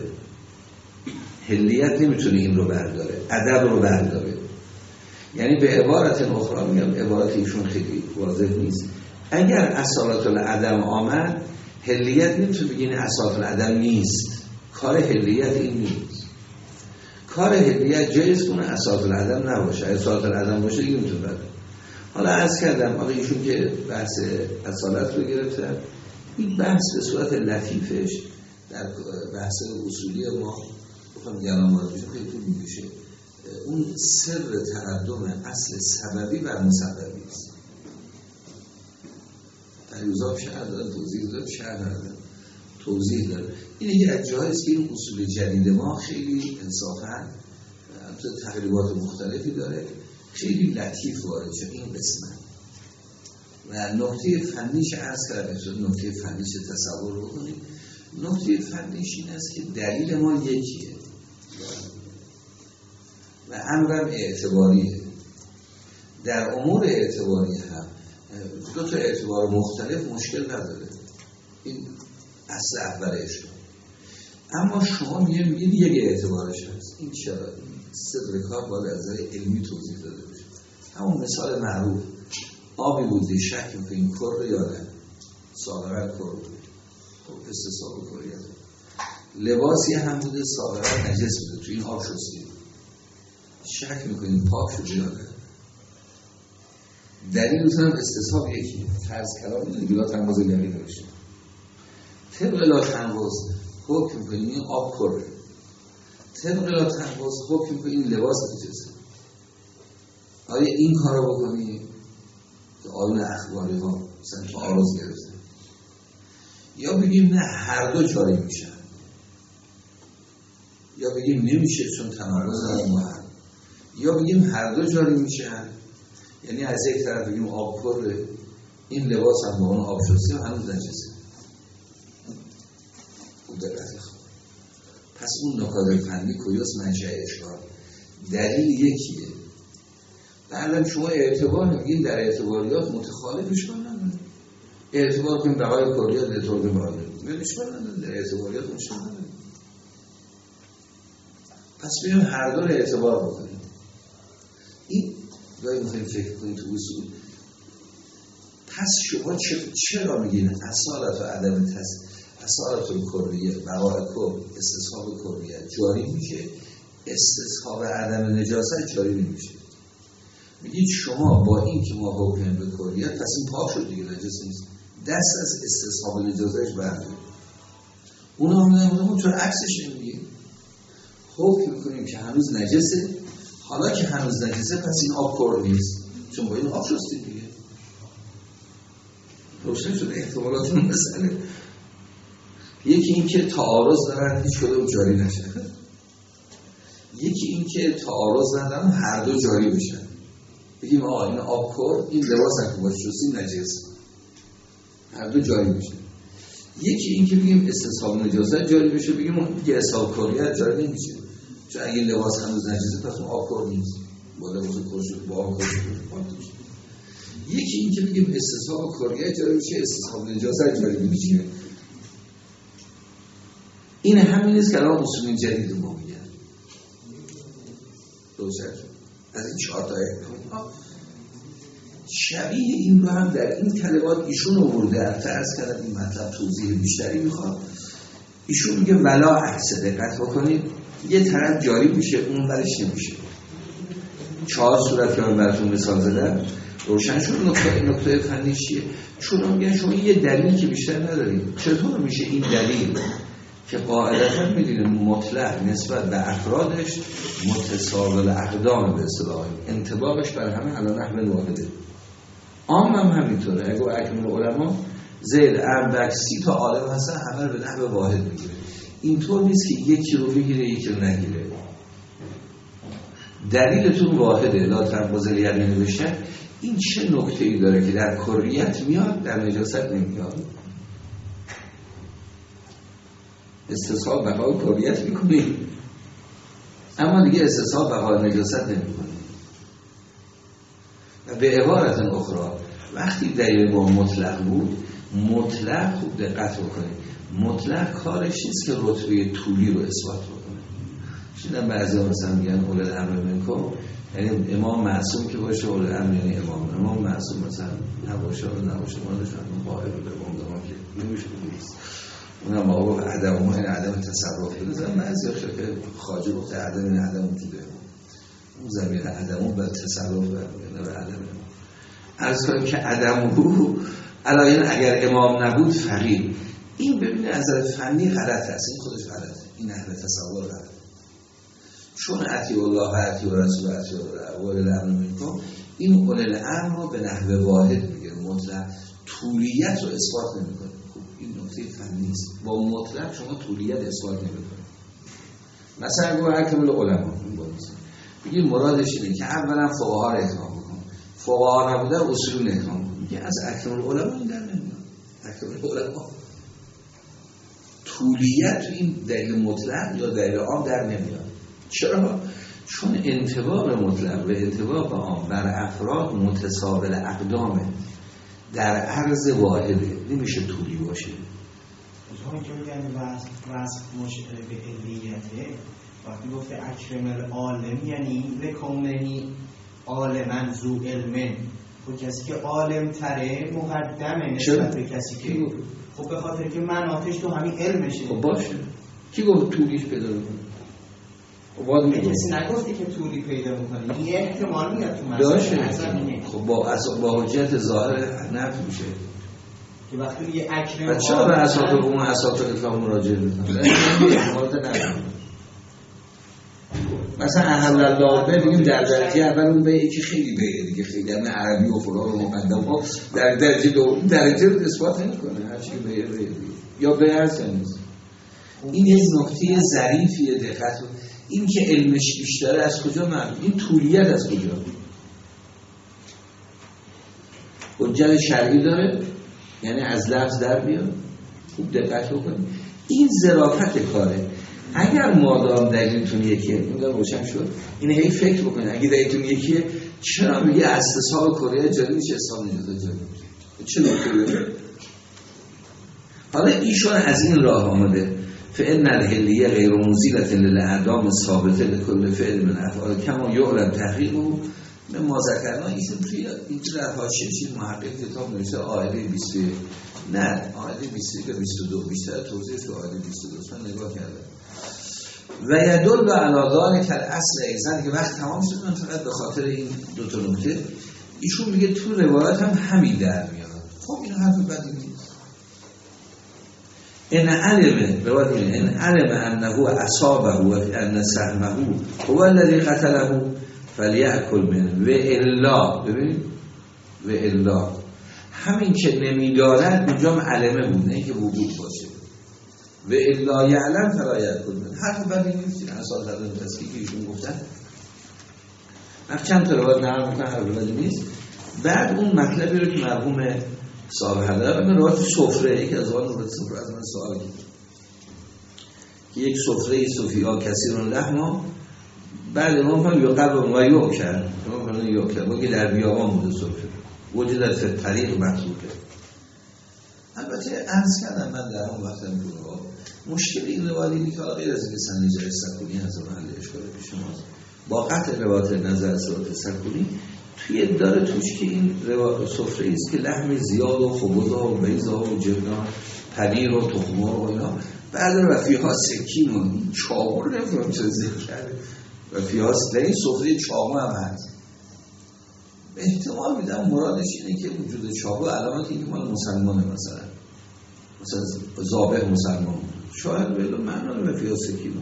A: هلیت نمیتونه این رو برداره، ادب رو برداره. یعنی به عبارت اخرى میگم، عبارت ایشون خیلی واضح نیست، اگر اصالت العدم آمد هلیت نمیتونه بگین اصالت العدم نیست، کار هلیت این نیست. کار هلیت جایز کنه اصالت العدم نباشه، اصالت العدم باشه این میتونه بده. حالا عرض کردم آقا ایشون که بحث اصالت رو گرفتن، این بحث به صورت لطیفش در بحث اصولی ما بخوام گرامات بشه خیلی طول میکشه. اون سر تقدم اصل سببی بر مسببی است. تریوزاب شهر دارن توضیح دارن، شهر دارن توضیح دارن. اینه که از جایست که این اصول جدید ما خیلی انصافاً تقریبات مختلفی داره، خیلی لطیف وارد شد این قسمت و نکته فنیش عرض کردم. نکته فنیش تصور بکنید. نکته فنیش این است که دلیل ما یکیه و امرم اعتباریه. در امور اعتباری هم دو تا اعتبار مختلف مشکل نداره، این اصل اولش. اما شما میگه میگید یک اعتبارش هست، این چرا؟ این صدر کار باید از نظر علمی توضیح داده بشه. همون مثال معروف، آبی بوده شک میکنیم پر یا نه، ساغرن کر بوده، خب استصحاب کلیت. لباسی هم بوده ساغرن نجس بوده، تو این آب شستی، شک میکنیم پاک شده یا نه. دلیلتون هم استصحاب یکیه، فرض کلام میدونی که لا تنباز یقی نوشته، طبق لا تنباز حکم میکنیم این آب کره، طبق لا تنباز حکم میکنیم این لباس نجسه. آیا این کار رو بکنیم که آیون اخباری ها مثلا تعارض گرفته، یا بگیم نه هر دو جاری میشن، یا بگیم نمیشه چون تناقض دارن با هم، یا بگیم هر دو جاری میشن. یعنی از یک طرف بگیم آب کره، این لباس هم با اون آب شسته و هنوز نجسه. خوب دقت خوب. پس اون نکات فنی کجاست منشأ اشکال؟ دلیل یکیه. بعدم شما اعتبار میگین در اعتباریات متخالفش کنن، اعتبار کنیم بقای کلیات اعتبار کنیم بقای نمیش کنن، در اعتباریات مشکل نداریم. پس بگیم هر دو رو اعتبار بکنیم. این گاهی میخوایم فکر کنیم تو اصول. پس شما چرا میگین اصالت و عدم تص اصالت و کلیه بقای کل استصحاب کلیه جاری میشه، استصحاب عدم نجاست جاری نمیشه. میگید شما با این که ما حکم به کلیت پس این پاک شد دیگه، نجس نیست، دست از استصحاب نجازتش برداریم. اونا هم نمیدونم چون عکسش نمیگیم، حکم میکنیم که هنوز نجسه، حالا که هنوز نجسه پس این آب کر نیست چون با این آب شستیم دیگه. روشن شده احتمالات مسئله. یکی این که تعارض دارن هیچ کدوم جاری نشه، یکی این که تعارض ندارن هر دو جاری بشن. بگیم آقا این آب کر، این لباس هم که باشه شستیم نجس، هر دو جاری بشه. یکی این که بگیم استصحاب نجاست جاری بشه، بگیم اون دیگه استصحاب کلیت جاری نمیشه چون اگه لباس هنوز نجسه پس اون آب کر نیست، با لباس کر شد با آب کر شد. یکی این که بگیم استصحاب کلیت جاری بشه، استصحاب نجاست جاری نمیشه. این همین است که الان اصول جدید ما میگن. روشن شد. از این چهار تا شبیه این رو هم در این کلمات ایشون آورده. البته عرض کردم این مطلب توضیح بیشتری میخواد. ایشون میگه ولا عکس، دقت بکنید، یه طرف جاری میشه اون برش نمیشه. چهار صورت که من براتون مثال زدم روشن شد. نکته نکته فنی چیه؟ چون میگن شما یه دلیل که بیشتر ندارید، چطور میشه این دلیل که قاعدتا میدونیم مطلق نسبت به افرادش متساوی الاقدام به اصطلاح انطباقش بر همه علی نحو واحده. عام هم همینطوره. اگه اکمل علما زید اربع سی تا عالم هستن همه رو به نحو واحد میگیره. اینطور نیست که یکی رو بگیره یکی رو نگیره. دلیلتون واحده، لا تنباز یقی نوشتن. این چه نکته‌ای داره که در کلیت میاد در نجاست نمیاد؟ استصحاب بقای کلیت میکنی اما دیگه استصحاب بقای نجاست نمیکنی. و به عبارت اخرى وقتی دلیل با مطلق بود، مطلق خوب دقت بکنید، مطلق کارش نیست که رتبه طولی رو اثبات بکنه. شیدن بعضی ها مثلا میگن اول الامر منکم، یعنی امام معصوم که باشه اول الامر یعنی امام امام معصوم مثلا نباشه و نباشه مالشان قائل به امام دارم که نمیشه نیست. اونم ما گفت عدم ما این عدم تصرف بزن. بعضی ها که خواجه گفته عدم این عدم وجوده، اون زمین عدم به تصرف برمیگرده به عدم. عرض کنیم که عدم رو علایان اگر امام نبود فقیر، این ببینه از نظر فنی غلط است، این خودش غلطه، این اهل تصور غلط. چون اطیع الله و اطیع رسول و اطیع اول الامر منکم، این اول الامر رو به نحو واحد میگه، مطلق طولیت رو اثبات نمیکنه. این نکته فنی است. با مطلق شما طولیت اثبات نمی‌کنید. مثلا اگه اکمل علما بگید مرادش اینه که اولا فقها رو اتهام بکن، فقها نبوده اصول رو اتهام کن. میگه از اکمل علما این در نمیاد. اکمل علما طولیت این دلیل مطلق یا دلیل عام در نمیاد. چرا؟ چون انطباق مطلق و انطباق عام بر افراد متساوی الاقدامه، در عرض واحده، نمیشه طولی باشه.
C: اون که میگن وصف وصف مشعر به علیته، وقتی گفته اکرم العالم یعنی لکونهی عالمن ذو علم، خب کسی که عالم تره مقدمه نسبت به کسی که خب به خاطر که مناطش تو همین علمشه.
A: خب باشه، کی گفت طولیش پیدا میکنه؟ خب
C: کسی نگفتی که طولی پیدا میکنه، این احتمال میاد تو
A: مسئله خب با اصلا با حجت ظاهر نفی میشه
C: که وقتی میگه اکرم
A: چرا به اساطر اون اساطر اطلاق مراجعه میکنه؟ مثلا اهل الله به بگیم در درجه اول اون به یکی خیلی به دیگه خیلی همه عربی و فلان و مقدم ها در درجه دوم درجه رو اثبات نمیکنه، هر چی به به یا به هست نیست. این یک نکته ظریفیه، دقت. این که علمش بیشتره از کجا معلوم؟ این طولیت از کجا؟ حجت شرعی داره، یعنی از لفظ در بیاد. خوب دقت بکنید، این ظرافت کاره. اگر مادام دلیلتون یکیه، این داره روشن شد، اینه هی فکر بکنید اگه دلیلتون یکیه چرا میگه استصحاب کره جاری میشه اسلام نجات جاری میشه؟ چه نکته؟ حالا ایشون از این راه آمده فإن الحلیه غیر مزیلة للأعدام ثابته لكل فعل من افعال کما یعلم تحقیقه من ما ذکرنا. ایشون توی این در حاشیه چیز محقق کتاب نوشته آیه بیست نه آیه بیست و بیست و دو بیشتر توضیح تو آیه بیست و دو من نگاه کردم و یدل علی ذلک الاصل ایزن که وقت تمام شد. من فقط به خاطر این دو تا نکته ایشون میگه تو روایت هم همین در میاد. خب این حرف بدی نیست. ان علم روایت میگه ان علم انه اصابه و ان سهمه هو الذی قتله فلیأکل منه و الا. ببین و الا همین که نمیدارد اونجا علمه بود، نه که وجود باشه. و الا یعلم فلا یأکل منه حرف بدی نیست. اساس در این تسکیه که ایشون گفتن من چند تا روایت نقل میکنم، حرف بدی نیست. بعد اون مطلبی رو که مرحوم صاحب حضرت من روایت سفره، یکی از آن روایت سفره از من سوال کرد که یک سفره صوفیا کثیر لحم بعد امام فرمود یقب و یؤکل، امام فرمود یؤکل بگه در بیابان بوده سفره وجود در طریق محسوبه. البته عرض کردم من در اون وقت رو مشکل این روایت اینه که غیر از اینکه سنیجه سکونی از محل اشکال پیش ماست با قطع روایت نظر صورت سکونی توی داره توش که این روایت سفره است که لحم زیاد و خبزها و بیزها و جبنان پنیر و تخم‌مرغ و اینا بعد رفیها سکین و چاقو رو نمی‌فهم چه ذکر کرده رفیها این سفره چاقو هم هست. احتمال میدم مرادش اینه که وجود چاقو علامت اینه که مال مسلمانه، مثلا مثلا ذابح مسلمان شاید بله معنی رفیها سکین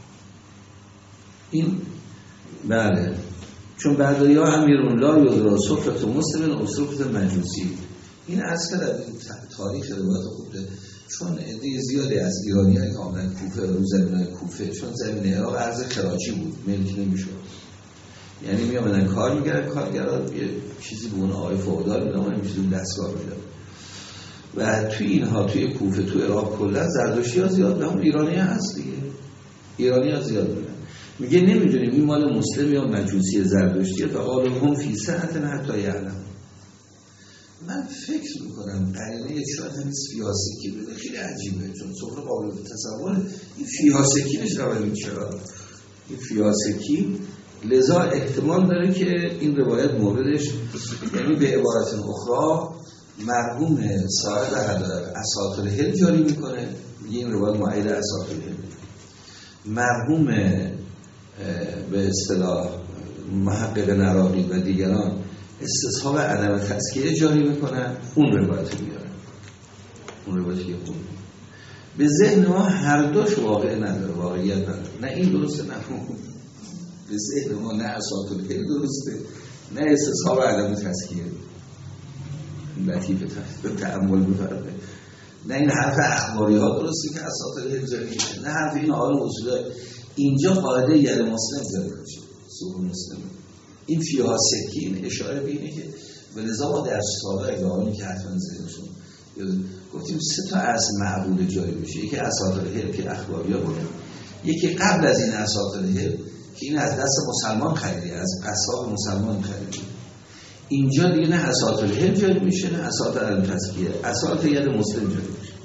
A: این بله. چون بعدی ها امیرون لا یدرا صفت مسلم و صفت مجوسی. این اصلا در تاریخ روایت خوبه چون عده زیادی از ایرانی ها که آمدن کوفه رو زمینه کوفه چون زمینه عراق ارض خراجی بود ملک نمیشد، یعنی می آمدن کار میگردن کارگران یه چیزی به اون آقای فعودال میدن اون میشدون دستگاه میدن و توی اینها توی کوفه توی عراق کلا زردشتی ها زیاد به اون ایرانی ها هست دیگه، ایرانی ها زیاد بودن. میگه نمیدونیم این مال مسلم یا مجوسی زردشتیه و قال هم فی ساعت حتی یعلم. من فکر میکنم قرینه شاید همین فیاسکی بده خیلی عجیبه چون سفره قابل تصور این فیاسکی نشه این چرا این فیاسکی لذا احتمال داره که این روایت موردش یعنی به عبارت اخرى مرحوم صاحب اساطیر هل جاری میکنه میگه این روایت معید اساطیر هل مرحوم به اصطلاح محقق نراقی و دیگران استصحاب عدم تزکیه جاری میکنن اون روایت میارن اون روایتی که خوب به ذهن ما هر دوش واقع نداره واقعیت نداره نه این درسته نه اون به ذهن ما نه اساطیر که درسته نه استصحاب عدم تزکیه لطیفه تأمل بفرده نه این حرف اخباری ها درسته که اساطیر جاری میشه نه حرف این آقای اصوله اینجا قاعده ید مسلم جاری میشه سوق مسلم این فیها سکین اشاره بینه که ولذا ما در سابق اگرانی که حتما ذهنشون گفتیم سه تا از معبود جاری میشه یکی اساطیر هل که اخباری ها بودن یکی قبل از این اساطیر هل که این از دست مسلمان خریدی از قصاب مسلمان خریدی اینجا دیگه نه اساطیر هل جاری میشه نه اساطیر التزکیه اساطیر ید مسلم جاری میشه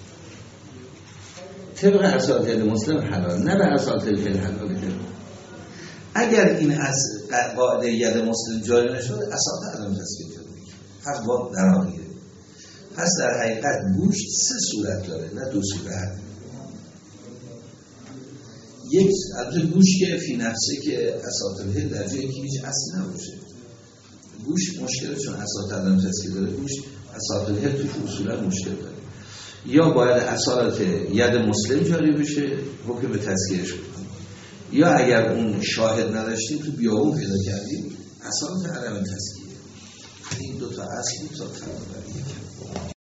A: طبق اساطیر مسلم حلال نه به اساطیر هل حلال کرد. اگر این از قاعده ید مسلم جاری نشد اساطیر التزکیه جاری میشه هر باب دراغیه. پس در حقیقت گوشت سه صورت داره نه دو صورت. یک البته گوش که فی نفسه که اساطیره در جایی که هیچ اصلی نباشه. گوش مشکله چون اساط عدم تسکیه داره. گوش اساطیره توش اصولا مشکل داره. یا باید اصالت ید مسلم جاری بشه حکم به تسکیهش بکنیم، یا اگر اون شاهد نداشتیم تو بیابون پیدا کردیم اصالت عدم تسکیه. این دو تا اصل بود تا فرق بر یک.